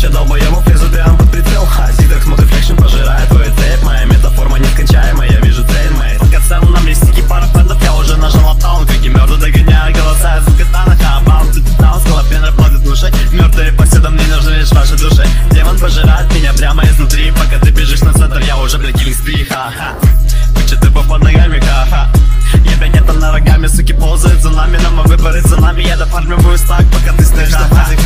Куча долбоебов лезут прямо под прицел. Зигзаг смотрит флекшн, пожирает твою цепь. Моя метаформа нескончаемая, я вижу цель. Мои подкацаны на мне стики, пара фэндов. Я уже нажал аптаун, как и мёртвый догоняю голоса из катана. Хабаун, ты таун, скалопен работает душой. Мёртвые повсюду, мне нужны лишь ваши души. Демон пожирает меня прямо изнутри. Пока ты бежишь на центр, я уже, блядь, киллинг спри. Ха-ха. Куча тыпов под ногами, ха-ха. Я, блядь, это на рогами, суки ползают за нами. Но мы выборы за нами, я дофармливаю стак, пока ты стоишь на фазе.